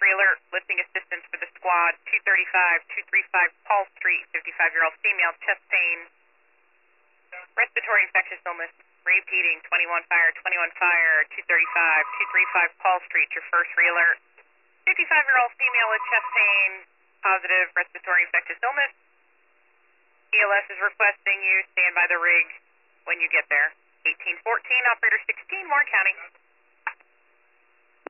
alert, lifting assistance for the squad, 235 Paul Street, 55-year-old female, chest pain, respiratory infectious illness, repeating, 21 fire, 235 Paul Street, your first re-alert. 55-year-old female with chest pain, positive respiratory infectious illness. ELS is requesting you stand by the rig when you get there. 1814, operator 16, Warren County.